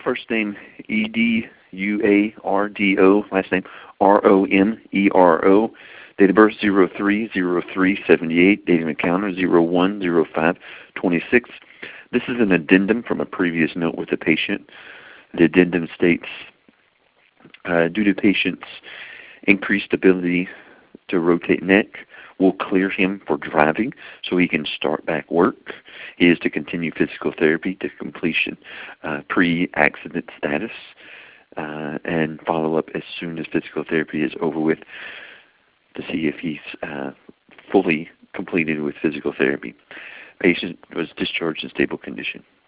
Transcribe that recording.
First name Eduardo, last name Romero. Date of birth 03/03/78. Date of encounter 01/05/26. This is an addendum from a previous note with the patient. The addendum states, due to patient's increased ability to rotate neck, will clear him for driving so he can start back work. He is to continue physical therapy to completion pre-accident status and follow up as soon as physical therapy is over with to see if he's fully completed with physical therapy. Patient was discharged in stable condition.